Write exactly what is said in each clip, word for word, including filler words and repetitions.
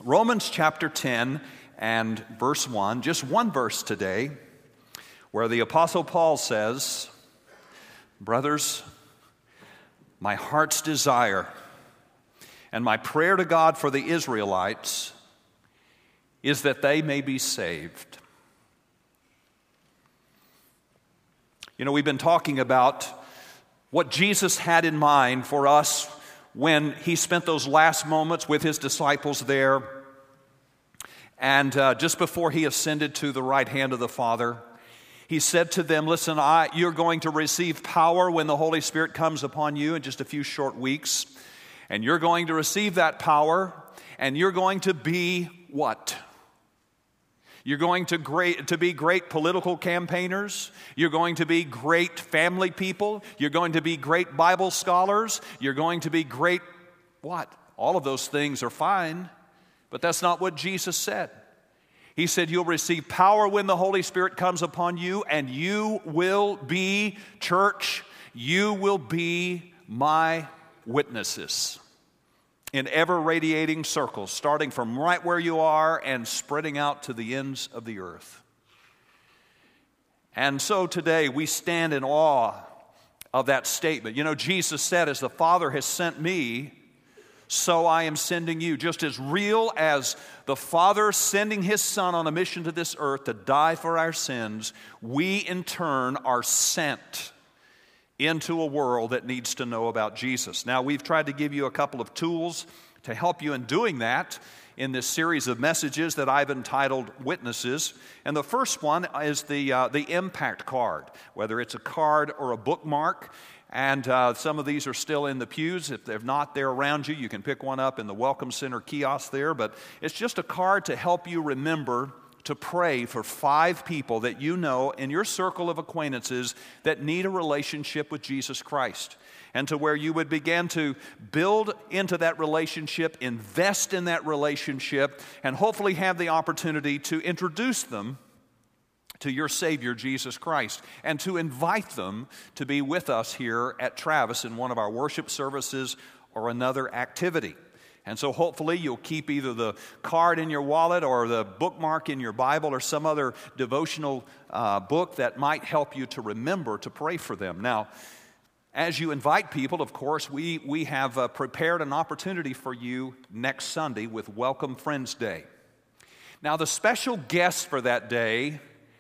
Romans chapter ten and verse one, just one verse today, where the Apostle Paul says, "Brothers, my heart's desire and my prayer to God for the Israelites is that they may be saved." You know, we've been talking about what Jesus had in mind for us when he spent those last moments with his disciples there, and uh, just before he ascended to the right hand of the Father, he said to them, listen, I, you're going to receive power when the Holy Spirit comes upon you in just a few short weeks, and you're going to receive that power, and you're going to be what? You're going to great to be great political campaigners. You're going to be great family people. You're going to be great Bible scholars. You're going to be great what? All of those things are fine, but that's not what Jesus said. He said you'll receive power when the Holy Spirit comes upon you, and you will be, church, you will be my witnesses in ever-radiating circles, starting from right where you are and spreading out to the ends of the earth. And so today we stand in awe of that statement. You know, Jesus said, as the Father has sent me, so I am sending you. Just as real as the Father sending His Son on a mission to this earth to die for our sins, we in turn are sent into a world that needs to know about Jesus. Now, we've tried to give you a couple of tools to help you in doing that in this series of messages that I've entitled Witnesses. And the first one is the uh, the impact card, whether it's a card or a bookmark. And uh, some of these are still in the pews. If they're not there around you, you can pick one up in the Welcome Center kiosk there. But it's just a card to help you remember to pray for five people that you know in your circle of acquaintances that need a relationship with Jesus Christ, and to where you would begin to build into that relationship, invest in that relationship, and hopefully have the opportunity to introduce them to your Savior, Jesus Christ, and to invite them to be with us here at Travis in one of our worship services or another activity. And so hopefully you'll keep either the card in your wallet or the bookmark in your Bible or some other devotional uh, book that might help you to remember to pray for them. Now, as you invite people, of course, we, we have uh, prepared an opportunity for you next Sunday with Welcome Friends Day. Now, the special guest for that day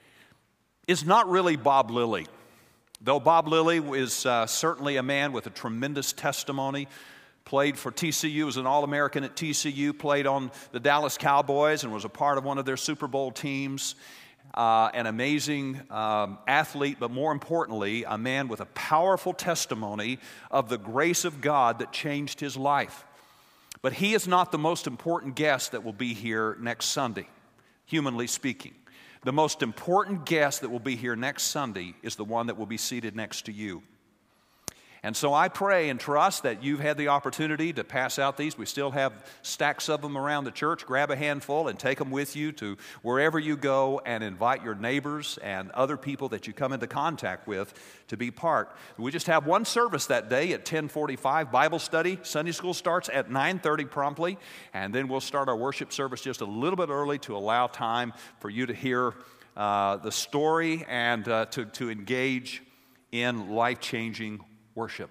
is not really Bob Lilly, though Bob Lilly is uh, certainly a man with a tremendous testimony. Played for T C U, was an All-American at T C U, played on the Dallas Cowboys and was a part of one of their Super Bowl teams. Uh, an amazing um, athlete, but more importantly, a man with a powerful testimony of the grace of God that changed his life. But he is not the most important guest that will be here next Sunday, humanly speaking. The most important guest that will be here next Sunday is the one that will be seated next to you. And so I pray and trust that you've had the opportunity to pass out these. We still have stacks of them around the church. Grab a handful and take them with you to wherever you go, and invite your neighbors and other people that you come into contact with to be part. We just have one service that day at ten forty-five, Bible study. Sunday school starts at nine thirty promptly, and then we'll start our worship service just a little bit early to allow time for you to hear uh, the story and uh, to, to engage in life-changing worship.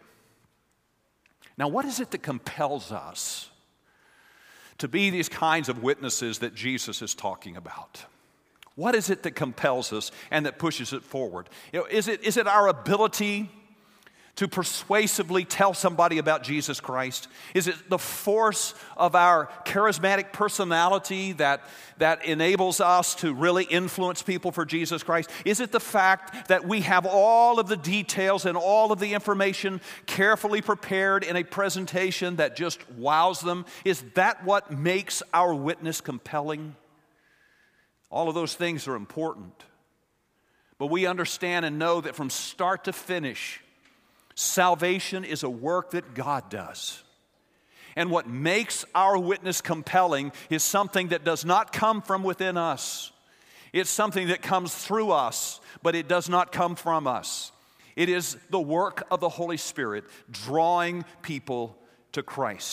Now, what is it that compels us to be these kinds of witnesses that Jesus is talking about? What is it that compels us and that pushes it forward? You know, is it, is it our ability to persuasively tell somebody about Jesus Christ? Is it the force of our charismatic personality that, that enables us to really influence people for Jesus Christ? Is it the fact that we have all of the details and all of the information carefully prepared in a presentation that just wows them? Is that what makes our witness compelling? All of those things are important. But we understand and know that from start to finish, salvation is a work that God does. And what makes our witness compelling is something that does not come from within us. It's something that comes through us, but it does not come from us. It is the work of the Holy Spirit drawing people to Christ.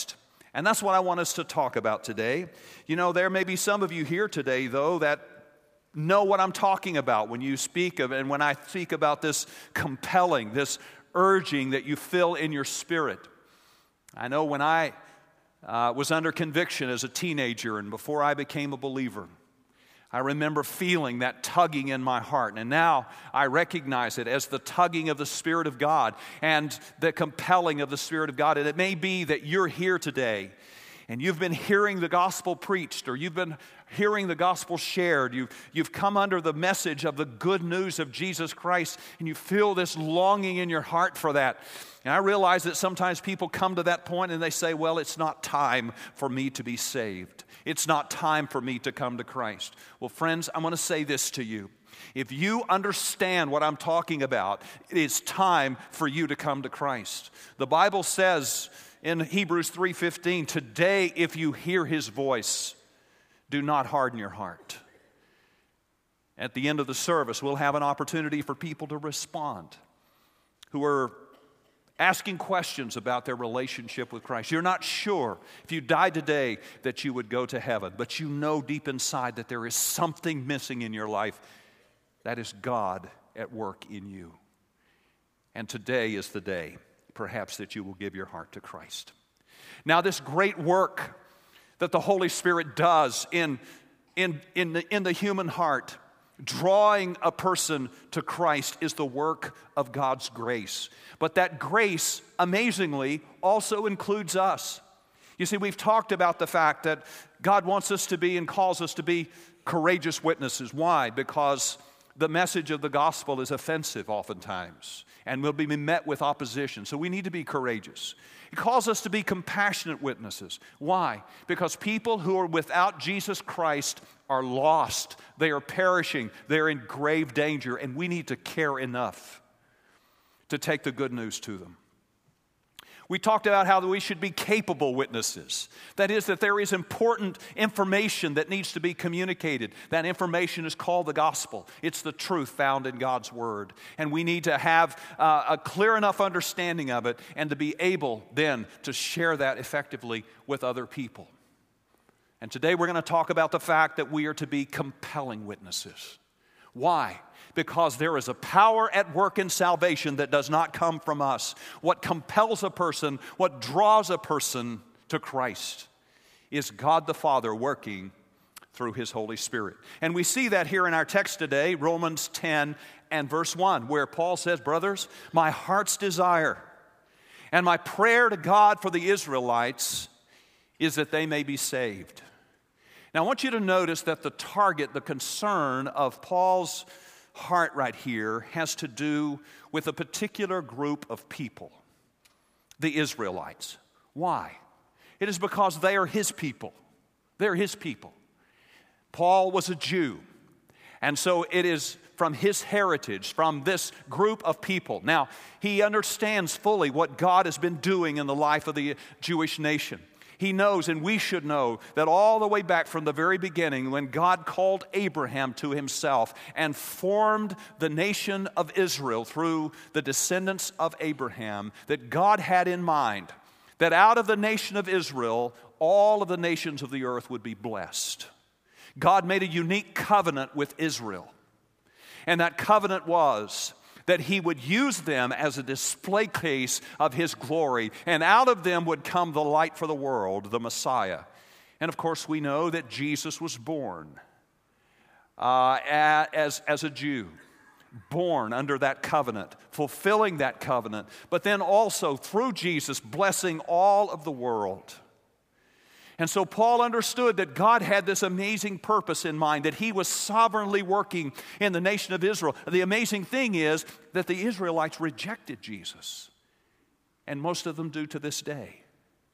And that's what I want us to talk about today. You know, there may be some of you here today, though, that know what I'm talking about when you speak of, and when I speak about this compelling, this urging that you feel in your spirit. I know when I uh, was under conviction as a teenager and before I became a believer, I remember feeling that tugging in my heart, and now I recognize it as the tugging of the Spirit of God and the compelling of the Spirit of God. And it may be that you're here today and you've been hearing the gospel preached, or you've been hearing the gospel shared. You've, you've come under the message of the good news of Jesus Christ, and you feel this longing in your heart for that. And I realize that sometimes people come to that point and they say, well, it's not time for me to be saved. It's not time for me to come to Christ. Well, friends, I'm going to say this to you. If you understand what I'm talking about, it is time for you to come to Christ. The Bible says in Hebrews three fifteen, today if you hear His voice, do not harden your heart. At the end of the service, we'll have an opportunity for people to respond who are asking questions about their relationship with Christ. You're not sure if you died today that you would go to heaven, but you know deep inside that there is something missing in your life. That is God at work in you. And today is the day, perhaps, that you will give your heart to Christ. Now, this great work that the Holy Spirit does in, in, in, the, in the human heart, drawing a person to Christ, is the work of God's grace. But that grace, amazingly, also includes us. You see, we've talked about the fact that God wants us to be and calls us to be courageous witnesses. Why? Because the message of the gospel is offensive oftentimes and will be met with opposition. So we need to be courageous. He calls us to be compassionate witnesses. Why? Because people who are without Jesus Christ are lost. They are perishing. They're in grave danger, and we need to care enough to take the good news to them. We talked about how we should be capable witnesses. That is, that there is important information that needs to be communicated. That information is called the gospel. It's the truth found in God's word. And we need to have uh, a clear enough understanding of it and to be able then to share that effectively with other people. And today we're going to talk about the fact that we are to be compelling witnesses. Why? Because there is a power at work in salvation that does not come from us. What compels a person, what draws a person to Christ, is God the Father working through His Holy Spirit. And we see that here in our text today, Romans ten and verse one, where Paul says, brothers, my heart's desire and my prayer to God for the Israelites is that they may be saved. Now I want you to notice that the target, the concern of Paul's heart right here has to do with a particular group of people, the Israelites. Why? It is because they are his people. They're his people. Paul was a Jew, and so it is from his heritage, from this group of people. Now, he understands fully what God has been doing in the life of the Jewish nation. He knows, and we should know, that all the way back from the very beginning, when God called Abraham to himself and formed the nation of Israel through the descendants of Abraham, that God had in mind that out of the nation of Israel, all of the nations of the earth would be blessed. God made a unique covenant with Israel, and that covenant was that He would use them as a display case of His glory, and out of them would come the light for the world, the Messiah. And of course, we know that Jesus was born uh, as, as a Jew, born under that covenant, fulfilling that covenant, but then also through Jesus blessing all of the world. And so Paul understood that God had this amazing purpose in mind, that He was sovereignly working in the nation of Israel. The amazing thing is that the Israelites rejected Jesus, and most of them do to this day.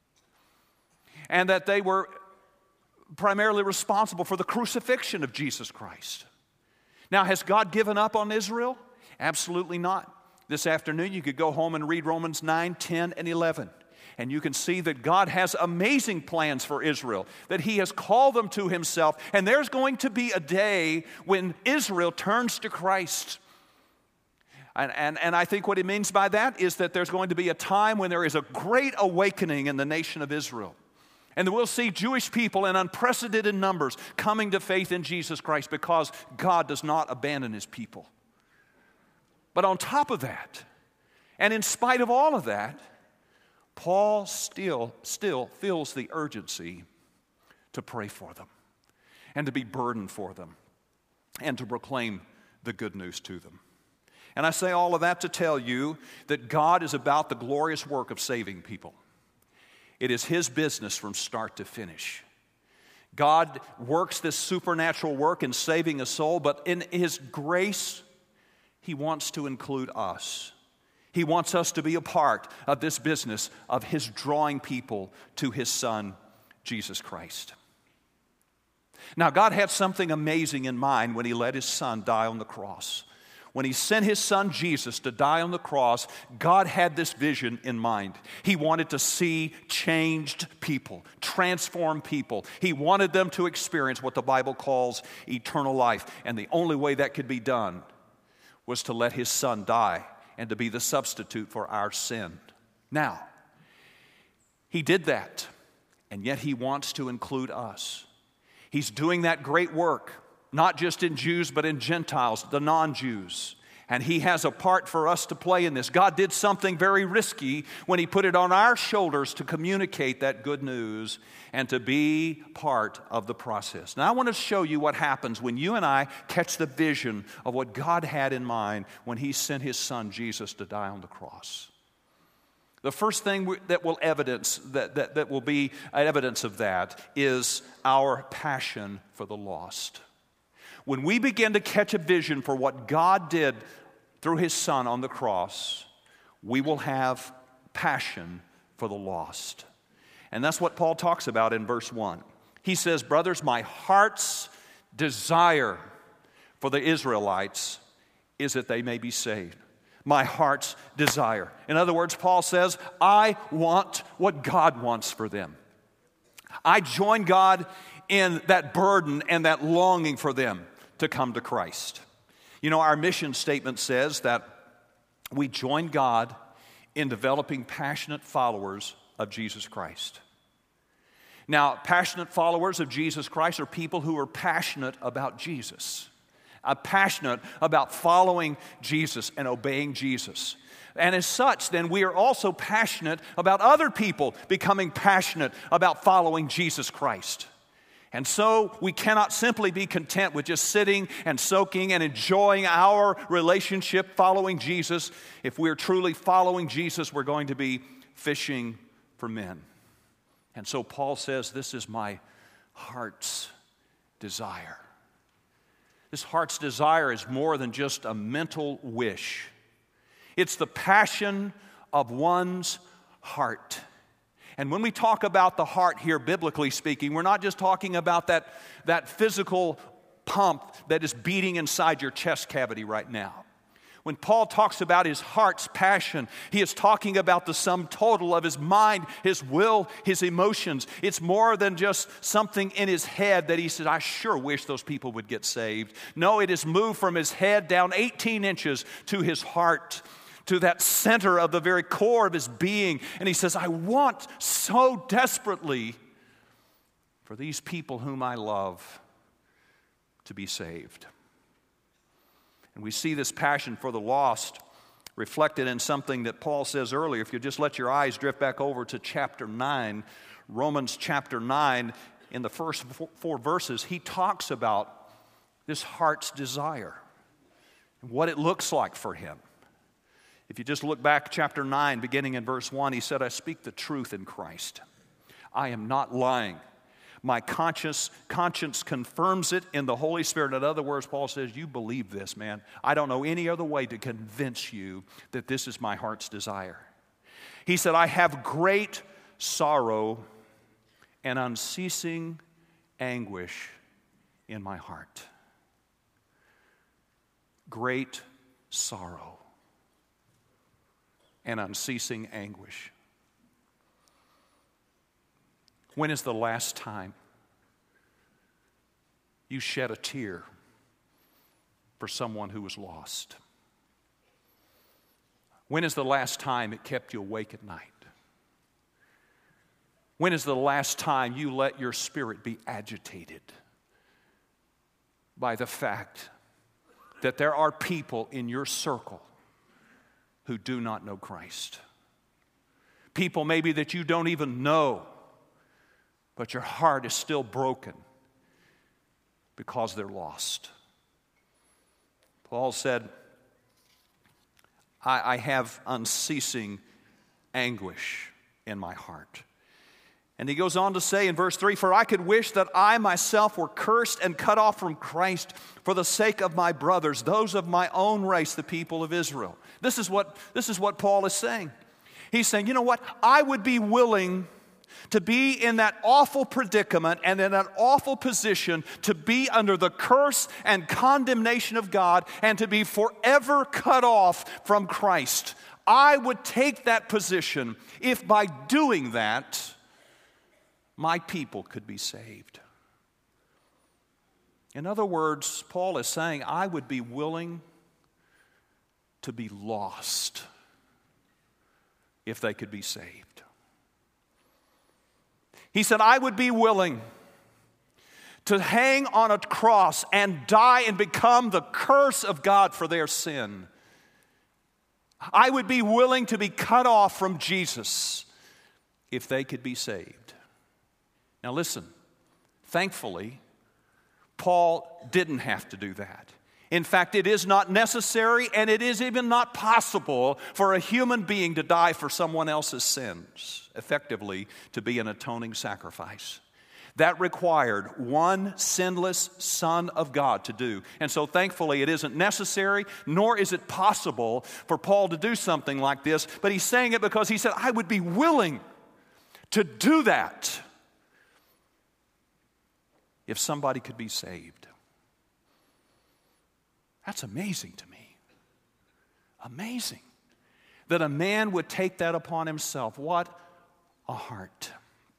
And that they were primarily responsible for the crucifixion of Jesus Christ. Now, has God given up on Israel? Absolutely not. This afternoon you could go home and read Romans nine, ten, and eleven. And you can see that God has amazing plans for Israel, that He has called them to Himself. And there's going to be a day when Israel turns to Christ. And, and, and I think what He means by that is that there's going to be a time when there is a great awakening in the nation of Israel. And we'll see Jewish people in unprecedented numbers coming to faith in Jesus Christ because God does not abandon his people. But on top of that, and in spite of all of that, Paul still, still feels the urgency to pray for them and to be burdened for them and to proclaim the good news to them. And I say all of that to tell you that God is about the glorious work of saving people. It is his business from start to finish. God works this supernatural work in saving a soul, but in his grace, he wants to include us. He wants us to be a part of this business of his drawing people to his Son, Jesus Christ. Now, God had something amazing in mind when he let his Son die on the cross. When he sent his Son Jesus to die on the cross, God had this vision in mind. He wanted to see changed people, transformed people. He wanted them to experience what the Bible calls eternal life. And the only way that could be done was to let his Son die and to be the substitute for our sin. Now, he did that, and yet he wants to include us. He's doing that great work, not just in Jews, but in Gentiles, the non-Jews. And he has a part for us to play in this. God did something very risky when he put it on our shoulders to communicate that good news and to be part of the process. Now, I want to show you what happens when you and I catch the vision of what God had in mind when he sent his Son Jesus to die on the cross. The first thing that will evidence that, that, that will be evidence of that is our passion for the lost. When we begin to catch a vision for what God did through his Son on the cross, we will have passion for the lost. And that's what Paul talks about in verse one. He says, brothers, my heart's desire for the Israelites is that they may be saved. My heart's desire. In other words, Paul says, I want what God wants for them. I join God in that burden and that longing for them to come to Christ. You know, our mission statement says that we join God in developing passionate followers of Jesus Christ. Now, passionate followers of Jesus Christ are people who are passionate about Jesus, are passionate about following Jesus and obeying Jesus. And as such, then we are also passionate about other people becoming passionate about following Jesus Christ. And so we cannot simply be content with just sitting and soaking and enjoying our relationship following Jesus. If we're truly following Jesus, we're going to be fishing for men. And so Paul says, this is my heart's desire. This heart's desire is more than just a mental wish. It's the passion of one's heart. And when we talk about the heart here, biblically speaking, we're not just talking about that, that physical pump that is beating inside your chest cavity right now. When Paul talks about his heart's passion, he is talking about the sum total of his mind, his will, his emotions. It's more than just something in his head that he said, I sure wish those people would get saved. No, it is moved from his head down eighteen inches to his heart, to that center of the very core of his being. And he says, I want so desperately for these people whom I love to be saved. And we see this passion for the lost reflected in something that Paul says earlier. If you just let your eyes drift back over to chapter nine, Romans chapter nine, in the first four verses, he talks about this heart's desire and what it looks like for him. If you just look back chapter nine, beginning in verse one, he said, I speak the truth in Christ. I am not lying. My conscience, conscience confirms it in the Holy Spirit. In other words, Paul says, you believe this, man. I don't know any other way to convince you that this is my heart's desire. He said, I have great sorrow and unceasing anguish in my heart. Great sorrow and unceasing anguish. When is the last time you shed a tear for someone who was lost? When is the last time it kept you awake at night? When is the last time you let your spirit be agitated by the fact that there are people in your circle who do not know Christ? People maybe that you don't even know, but your heart is still broken because they're lost. Paul said, I, I have unceasing anguish in my heart. And he goes on to say in verse three, for I could wish that I myself were cursed and cut off from Christ for the sake of my brothers, those of my own race, the people of Israel. This is what, this is what Paul is saying. He's saying, you know what? I would be willing to be in that awful predicament and in that awful position to be under the curse and condemnation of God and to be forever cut off from Christ. I would take that position if by doing that, my people could be saved. In other words, Paul is saying, I would be willing to be lost if they could be saved. He said, I would be willing to hang on a cross and die and become the curse of God for their sin. I would be willing to be cut off from Jesus if they could be saved. Now listen, thankfully, Paul didn't have to do that. In fact, it is not necessary and it is even not possible for a human being to die for someone else's sins, effectively to be an atoning sacrifice. That required one sinless Son of God to do. And so thankfully it isn't necessary, nor is it possible for Paul to do something like this. But he's saying it because he said, I would be willing to do that if somebody could be saved. That's amazing to me. Amazing that a man would take that upon himself. What a heart.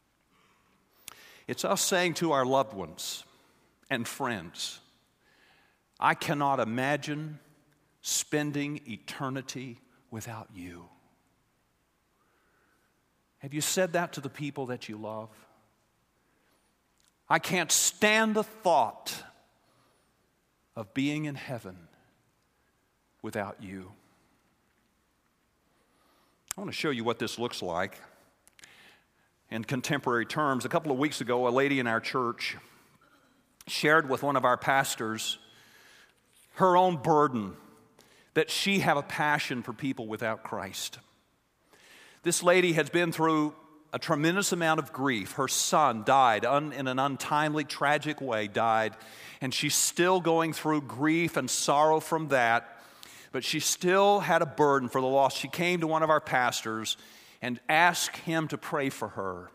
It's us saying to our loved ones and friends, I cannot imagine spending eternity without you. Have you said that to the people that you love? I can't stand the thought of being in heaven without you. I want to show you what this looks like in contemporary terms. A couple of weeks ago, a lady in our church shared with one of our pastors her own burden that she have a passion for people without Christ. This lady has been through a tremendous amount of grief. Her son died un, in an untimely, tragic way, died, and she's still going through grief and sorrow from that, but she still had a burden for the loss. She came to one of our pastors and asked him to pray for her.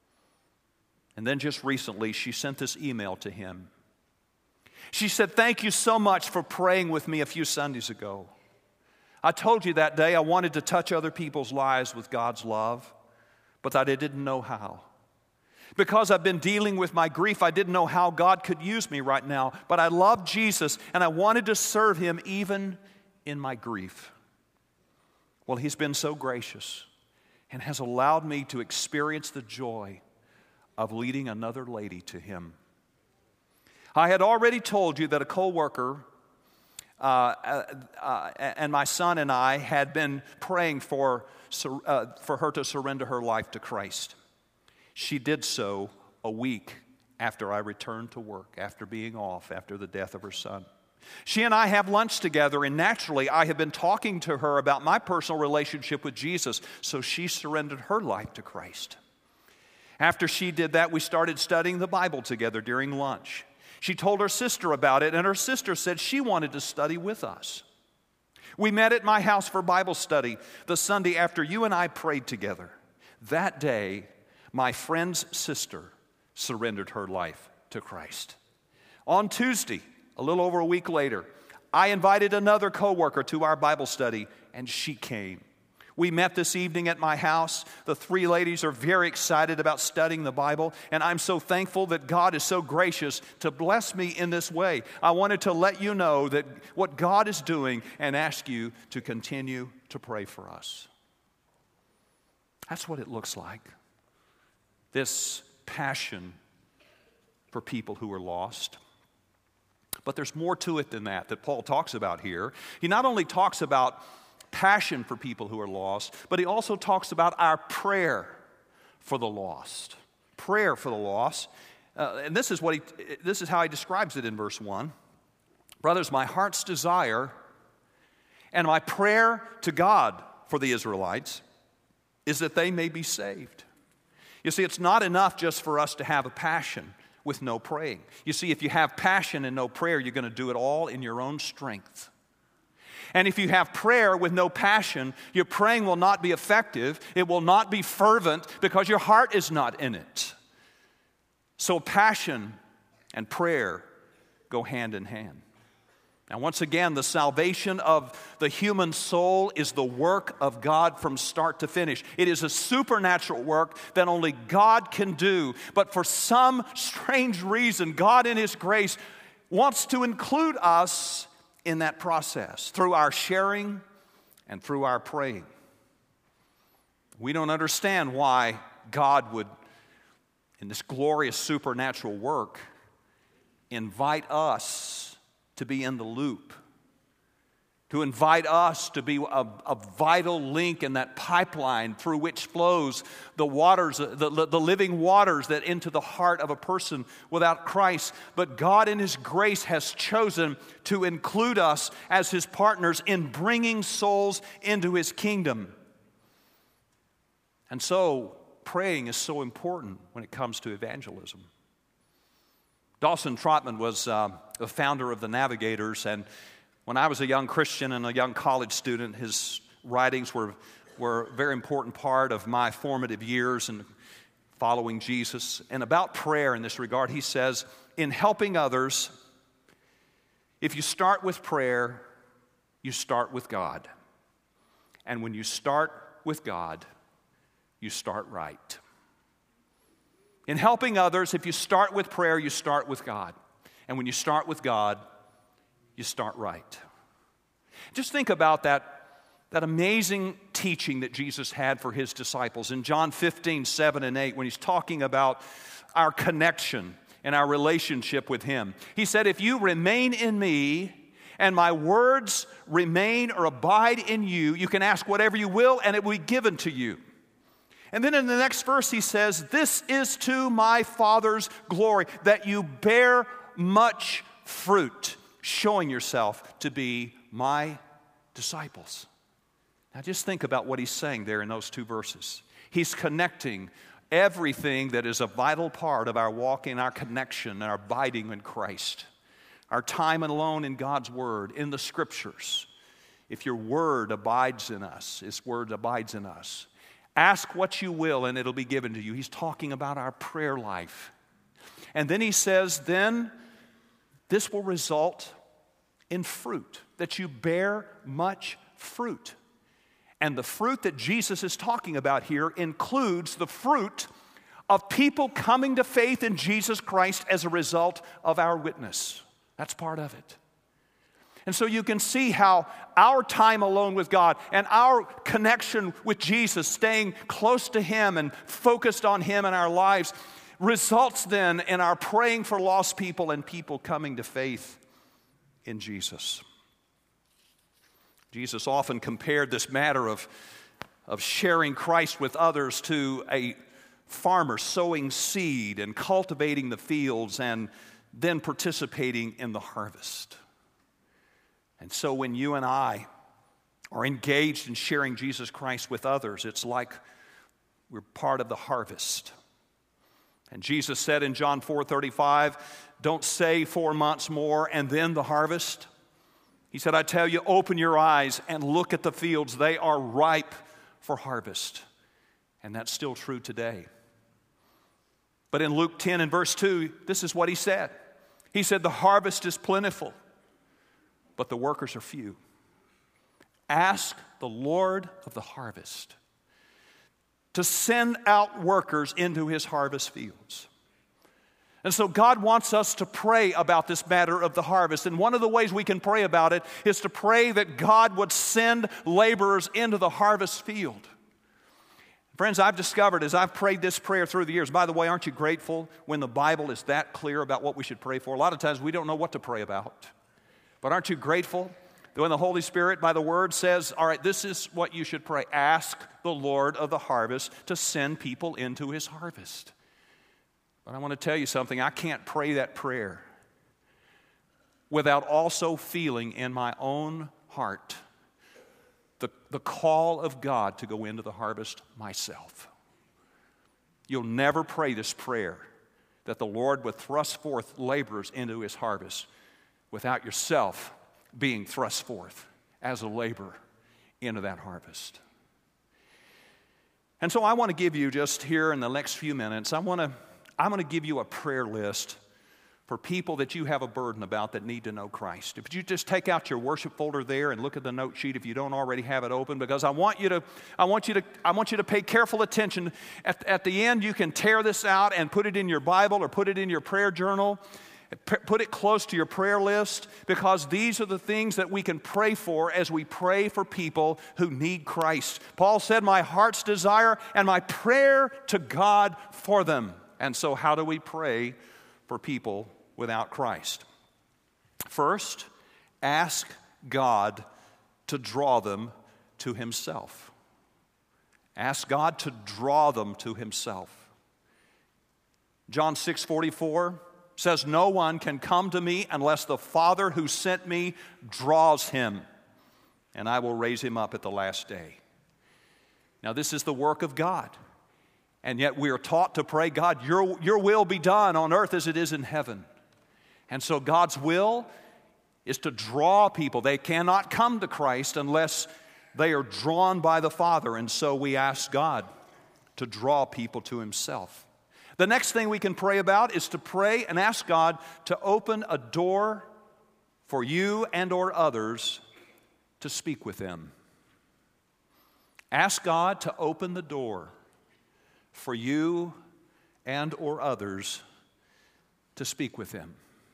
And then just recently, she sent this email to him. She said, thank you so much for praying with me a few Sundays ago. I told you that day I wanted to touch other people's lives with God's love, but that I didn't know how. Because I've been dealing with my grief, I didn't know how God could use me right now. But I love Jesus, and I wanted to serve Him even in my grief. Well, He's been so gracious and has allowed me to experience the joy of leading another lady to Him. I had already told you that a co-worker uh, uh, uh, and my son and I had been praying for Uh, for her to surrender her life to Christ. She did so a week after I returned to work, after being off, after the death of her son. She and I have lunch together, and naturally I have been talking to her about my personal relationship with Jesus, so she surrendered her life to Christ. After she did that, we started studying the Bible together during lunch. She told her sister about it, and her sister said she wanted to study with us. We met at my house for Bible study the Sunday after you and I prayed together. That day, my friend's sister surrendered her life to Christ. On Tuesday, a little over a week later, I invited another coworker to our Bible study, and she came. We met this evening at my house. The three ladies are very excited about studying the Bible, and I'm so thankful that God is so gracious to bless me in this way. I wanted to let you know that what God is doing and ask you to continue to pray for us. That's what it looks like this passion for people who are lost. But there's more to it than that that Paul talks about here. He not only talks about passion for people who are lost, but he also talks about our prayer for the lost. Prayer for the lost. Uh, and this is what he this is how he describes it in verse one. Brothers, my heart's desire and my prayer to God for the Israelites is that they may be saved. You see, it's not enough just for us to have a passion with no praying. You see, if you have passion and no prayer, you're going to do it all in your own strength. And if you have prayer with no passion, your praying will not be effective. It will not be fervent because your heart is not in it. So passion and prayer go hand in hand. Now, once again, the salvation of the human soul is the work of God from start to finish. It is a supernatural work that only God can do. But for some strange reason, God in His grace wants to include us in that process through our sharing and through our praying. We don't understand why God would, in this glorious supernatural work, invite us to be in the loop, to invite us to be a, a vital link in that pipeline through which flows the waters, the, the living waters that into the heart of a person without Christ. But God in His grace has chosen to include us as His partners in bringing souls into His kingdom. And so praying is so important when it comes to evangelism. Dawson Trotman was uh, the founder of the Navigators, and when I was a young Christian and a young college student, his writings were, were a very important part of my formative years in following Jesus. And about prayer in this regard, he says, in helping others, if you start with prayer, you start with God. And when you start with God, you start right. In helping others, if you start with prayer, you start with God. And when you start with God, you start right. Just think about that, that amazing teaching that Jesus had for His disciples in John fifteen, seven and eight, when He's talking about our connection and our relationship with Him. He said, if you remain in me and my words remain or abide in you, you can ask whatever you will and it will be given to you. And then in the next verse he says, this is to my Father's glory, that you bear much fruit, showing yourself to be my disciples. Now just think about what he's saying there in those two verses. He's connecting everything that is a vital part of our walk in our connection and our abiding in Christ. Our time alone in God's Word, in the Scriptures. If your Word abides in us, His Word abides in us. Ask what you will and it'll be given to you. He's talking about our prayer life. And then he says, then this will result in fruit, that you bear much fruit. And the fruit that Jesus is talking about here includes the fruit of people coming to faith in Jesus Christ as a result of our witness. That's part of it. And so you can see how our time alone with God and our connection with Jesus, staying close to Him and focused on Him in our lives, results then in our praying for lost people and people coming to faith in Jesus. Jesus often compared this matter of, of sharing Christ with others to a farmer sowing seed and cultivating the fields and then participating in the harvest. And so when you and I are engaged in sharing Jesus Christ with others, it's like we're part of the harvest. And Jesus said in John four thirty-five, don't say four months more and then the harvest. He said, I tell you, open your eyes and look at the fields. They are ripe for harvest. And that's still true today. But in Luke ten and verse two, this is what he said. He said, the harvest is plentiful, but the workers are few. Ask the Lord of the harvest to send out workers into His harvest fields. And so God wants us to pray about this matter of the harvest. And one of the ways we can pray about it is to pray that God would send laborers into the harvest field. Friends, I've discovered as I've prayed this prayer through the years, by the way, aren't you grateful when the Bible is that clear about what we should pray for? A lot of times we don't know what to pray about. But aren't you grateful that when the Holy Spirit, by the Word, says, all right, this is what you should pray. Ask the Lord of the harvest to send people into His harvest. But I want to tell you something. I can't pray that prayer without also feeling in my own heart the, the call of God to go into the harvest myself. You'll never pray this prayer that the Lord would thrust forth laborers into His harvest without yourself being thrust forth as a laborer into that harvest. And so I want to give you just here in the next few minutes, I want to, I'm going to give you a prayer list for people that you have a burden about that need to know Christ. If you just take out your worship folder there and look at the note sheet if you don't already have it open, because I want you to, I want you to, I want you to pay careful attention. At, at the end, you can tear this out and put it in your Bible or put it in your prayer journal. Put it close to your prayer list, because these are the things that we can pray for as we pray for people who need Christ. Paul said, my heart's desire and my prayer to God for them. And so how do we pray for people without Christ? First, ask God to draw them to Himself. Ask God to draw them to Himself. John six forty-four says, no one can come to me unless the Father who sent me draws him, and I will raise him up at the last day. Now, this is the work of God. And yet we are taught to pray, God, your, your will be done on earth as it is in heaven. And so God's will is to draw people. They cannot come to Christ unless they are drawn by the Father. And so we ask God to draw people to Himself. The next thing we can pray about is to pray and ask God to open a door for you and or others to speak with them. Ask God to open the door for you and or others to speak with them.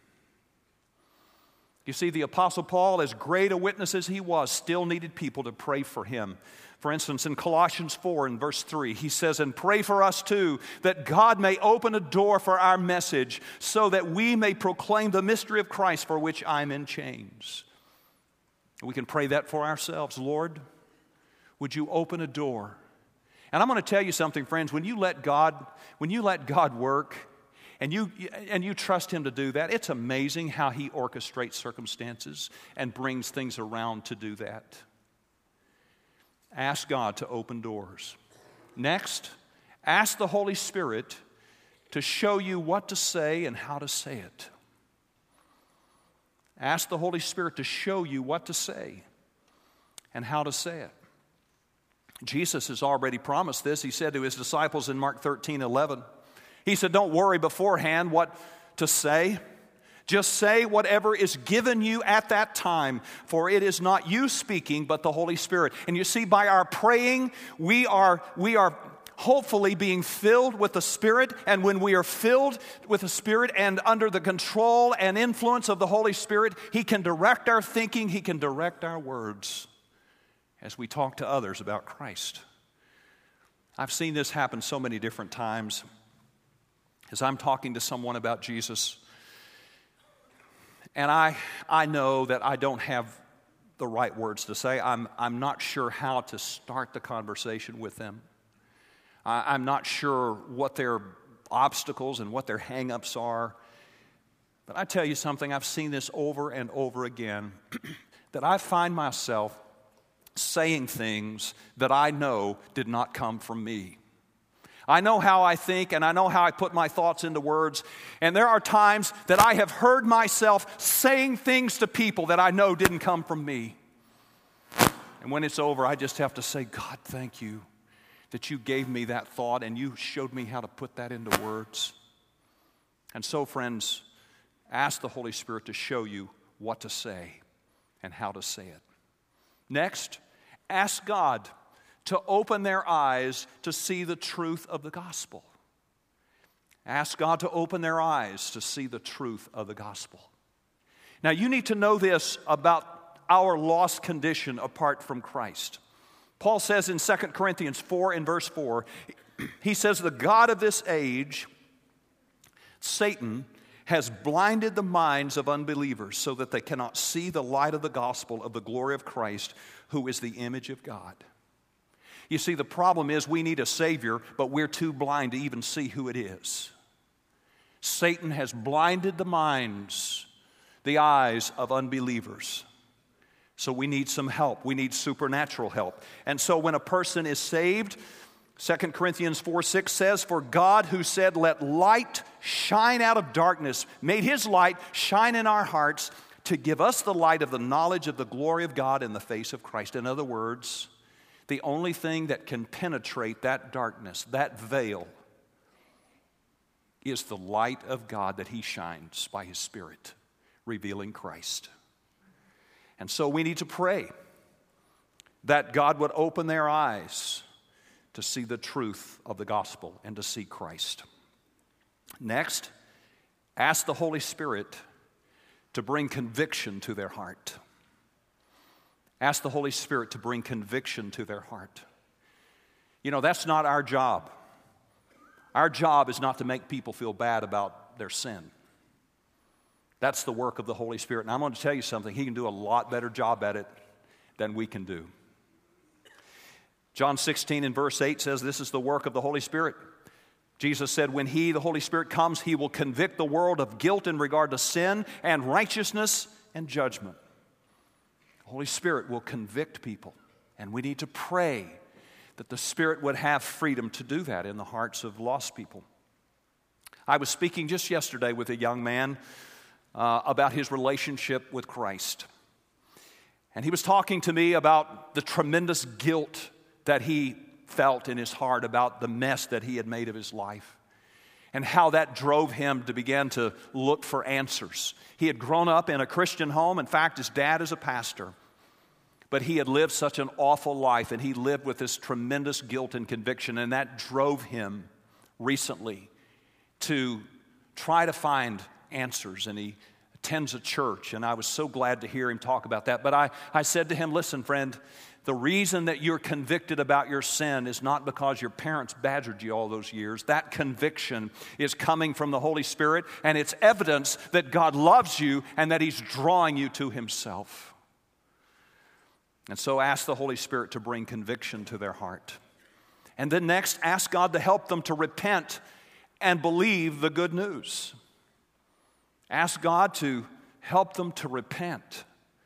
You see, the Apostle Paul, as great a witness as he was, still needed people to pray for him. For instance, in Colossians four in verse three, he says, and pray for us too, that God may open a door for our message, so that we may proclaim the mystery of Christ, for which I'm in chains. We can pray that for ourselves. Lord, would you open a door? And I'm going to tell you something, friends, when you let God, when you let God work, and you, and you trust Him to do that, it's amazing how He orchestrates circumstances and brings things around to do that. Ask God to open doors. Next, ask the Holy Spirit to show you what to say and how to say it. Ask the Holy Spirit to show you what to say and how to say it. Jesus has already promised this. He said to His disciples in Mark thirteen eleven, He said, don't worry beforehand what to say. Just say whatever is given you at that time, for it is not you speaking, but the Holy Spirit. And you see, by our praying, we are, we are hopefully being filled with the Spirit. And when we are filled with the Spirit and under the control and influence of the Holy Spirit, He can direct our thinking, He can direct our words as we talk to others about Christ. I've seen this happen so many different times. As I'm talking to someone about Jesus, and I, I know that I don't have the right words to say. I'm, I'm not sure how to start the conversation with them. I, I'm not sure what their obstacles and what their hang-ups are. But I tell you something, I've seen this over and over again, that I find myself saying things that I know did not come from me. I know how I think, and I know how I put my thoughts into words. And there are times that I have heard myself saying things to people that I know didn't come from me. And when it's over, I just have to say, God, thank you that you gave me that thought and you showed me how to put that into words. And so, friends, ask the Holy Spirit to show you what to say and how to say it. Next, ask God to open their eyes to see the truth of the gospel. Ask God to open their eyes to see the truth of the gospel. Now, you need to know this about our lost condition apart from Christ. Paul says in Second Corinthians four and verse four, he says, the God of this age, Satan, has blinded the minds of unbelievers so that they cannot see the light of the gospel of the glory of Christ, who is the image of God. You see, the problem is we need a Savior, but we're too blind to even see who it is. Satan has blinded the minds, the eyes of unbelievers. So we need some help. We need supernatural help. And so when a person is saved, Second Corinthians four six says, for God who said, let light shine out of darkness, made his light shine in our hearts to give us the light of the knowledge of the glory of God in the face of Christ. In other words, the only thing that can penetrate that darkness, that veil, is the light of God that he shines by his Spirit, revealing Christ. And so we need to pray that God would open their eyes to see the truth of the gospel and to see Christ. Next, ask the Holy Spirit to bring conviction to their heart. Ask the Holy Spirit to bring conviction to their heart. You know, that's not our job. Our job is not to make people feel bad about their sin. That's the work of the Holy Spirit. And I'm going to tell you something. He can do a lot better job at it than we can do. John sixteen and verse eight says this is the work of the Holy Spirit. Jesus said, when he, the Holy Spirit, comes, he will convict the world of guilt in regard to sin and righteousness and judgment. The Holy Spirit will convict people. And we need to pray that the Spirit would have freedom to do that in the hearts of lost people. I was speaking just yesterday with a young man uh, about his relationship with Christ. And he was talking to me about the tremendous guilt that he felt in his heart about the mess that he had made of his life, and how that drove him to begin to look for answers. He had grown up in a Christian home. In fact, his dad is a pastor. But he had lived such an awful life, and he lived with this tremendous guilt and conviction, and that drove him recently to try to find answers. And he attends a church, and I was so glad to hear him talk about that. But I, I said to him, listen, friend, the reason that you're convicted about your sin is not because your parents badgered you all those years. That conviction is coming from the Holy Spirit, and it's evidence that God loves you and that he's drawing you to himself. And so ask the Holy Spirit to bring conviction to their heart. And then next, ask God to help them to repent and believe the good news. Ask God to help them to repent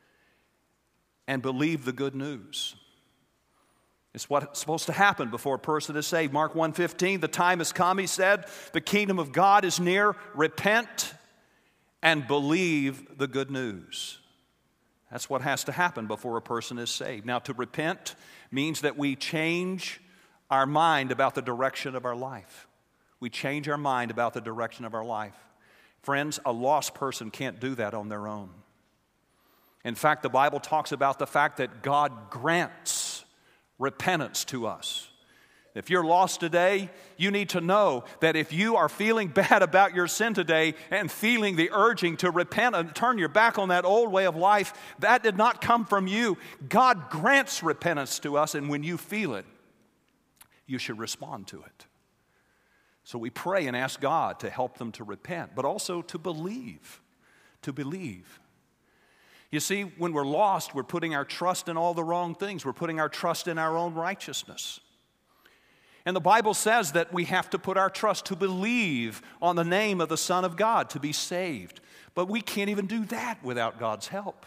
and believe the good news. It's what's supposed to happen before a person is saved. Mark one fifteen, the time has come, he said, the kingdom of God is near. Repent and believe the good news. That's what has to happen before a person is saved. Now, to repent means that we change our mind about the direction of our life. We change our mind about the direction of our life. Friends, a lost person can't do that on their own. In fact, the Bible talks about the fact that God grants repentance to us. If you're lost today, you need to know that if you are feeling bad about your sin today and feeling the urging to repent and turn your back on that old way of life, that did not come from you. God grants repentance to us, and when you feel it, you should respond to it. So we pray and ask God to help them to repent, but also to believe, to believe. You see, when we're lost, we're putting our trust in all the wrong things. We're putting our trust in our own righteousness. And the Bible says that we have to put our trust to believe on the name of the Son of God to be saved. But we can't even do that without God's help.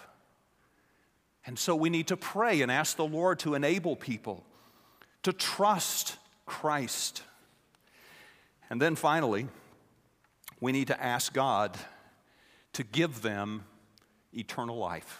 And so we need to pray and ask the Lord to enable people to trust Christ. And then finally, we need to ask God to give them eternal life.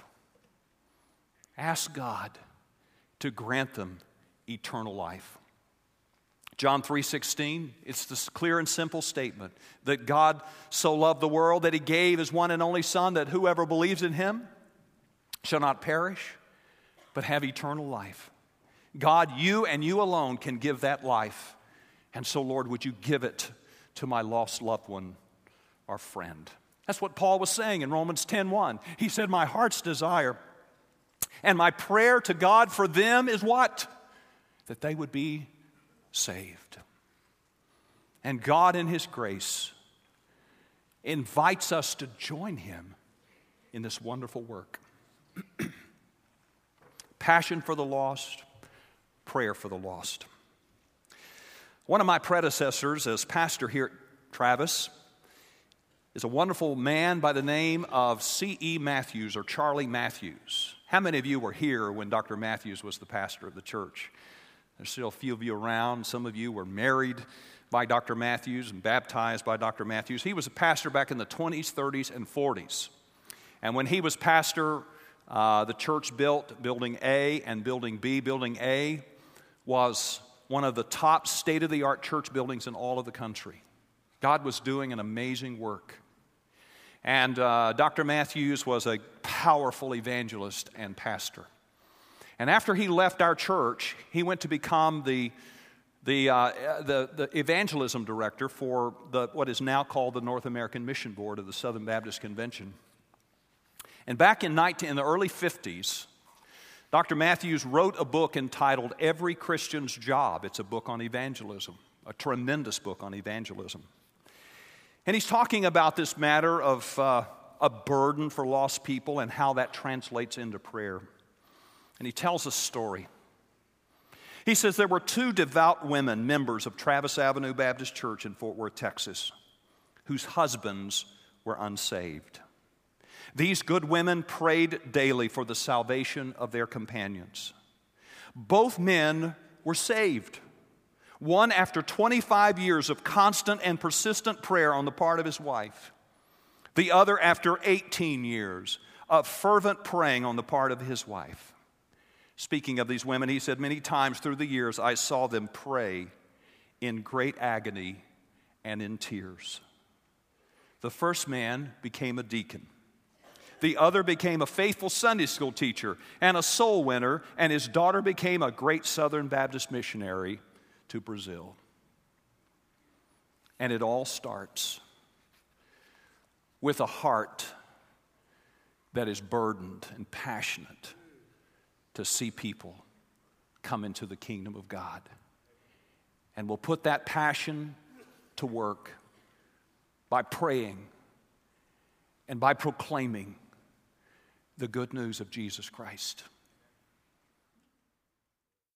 Ask God to grant them eternal life. John three sixteen, it's this clear and simple statement that God so loved the world that he gave his one and only Son, that whoever believes in him shall not perish, but have eternal life. God, you and you alone can give that life. And so, Lord, would you give it to my lost loved one or friend? That's what Paul was saying in Romans ten one. He said, my heart's desire and my prayer to God for them is what? that they would be saved. And God in His grace invites us to join Him in this wonderful work. Passion for the lost, prayer for the lost. One of my predecessors as pastor here at Travis is a wonderful man by the name of C E Matthews, or Charlie Matthews. How many of you were here when Doctor Matthews was the pastor of the church? There's still a few of you around. Some of you were married by Doctor Matthews and baptized by Doctor Matthews. He was a pastor back in the twenties, thirties, and forties. And when he was pastor, uh, the church built Building A and Building B. Building A was one of the top state-of-the-art church buildings in all of the country. God was doing an amazing work. And uh, Doctor Matthews was a powerful evangelist and pastor. And after he left our church, he went to become the, the, uh, the, the evangelism director for the, what is now called the North American Mission Board of the Southern Baptist Convention. And back in, nineteen, in the early fifties, Doctor Matthews wrote a book entitled Every Christian's Job. It's a book on evangelism, a tremendous book on evangelism. And he's talking about this matter of uh, a burden for lost people and how that translates into prayer. And he tells a story. He says there were two devout women, members of Travis Avenue Baptist Church in Fort Worth, Texas, whose husbands were unsaved. These good women prayed daily for the salvation of their companions. Both men were saved. One after twenty-five years of constant and persistent prayer on the part of his wife. The other after eighteen years of fervent praying on the part of his wife. Speaking of these women, he said, many times through the years I saw them pray in great agony and in tears. The first man became a deacon. The other became a faithful Sunday school teacher and a soul winner, and his daughter became a great Southern Baptist missionary to Brazil. And it all starts with a heart that is burdened and passionate to see people come into the kingdom of God. And we'll put that passion to work by praying and by proclaiming the good news of Jesus Christ.